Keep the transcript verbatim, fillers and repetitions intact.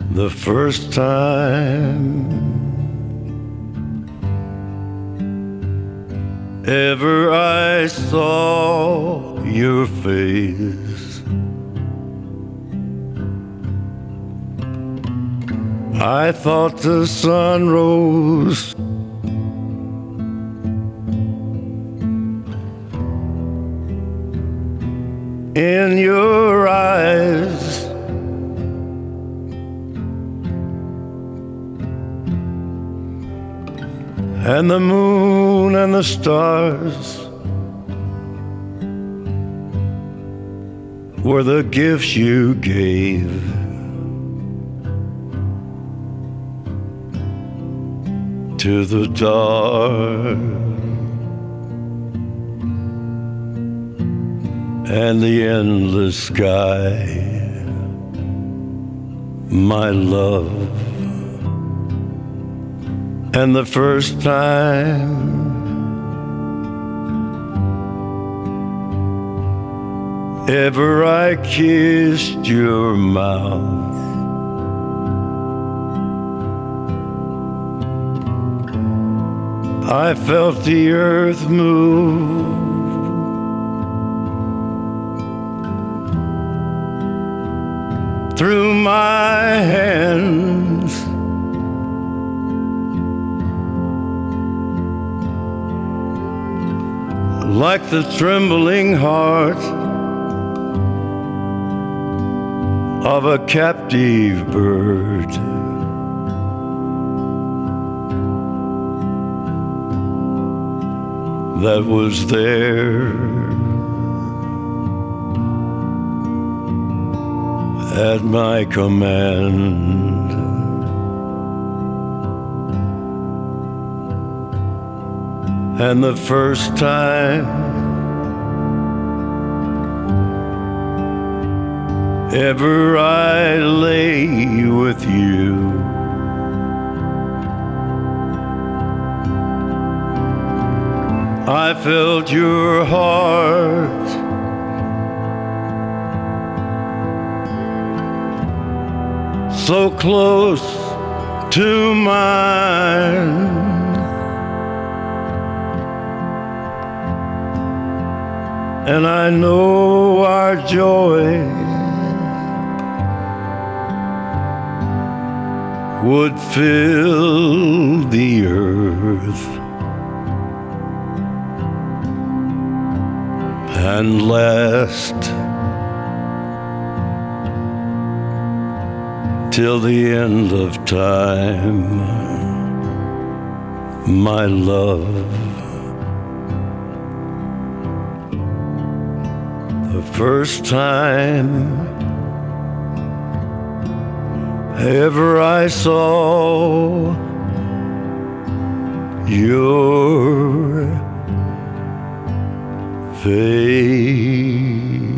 The first time ever I saw your face, I thought the sun rose in your eyes, and the moon and the stars were the gifts you gave to the dark and the endless sky, my love. And the first time ever I kissed your mouth, I felt the earth move through my hands, like the trembling heart of a captive bird. That was there at my command. And the first time ever I lay with you, I felt your heart so close to mine, and I know our joy would fill the earth and last till the end of time, my love. The first time ever I saw your face.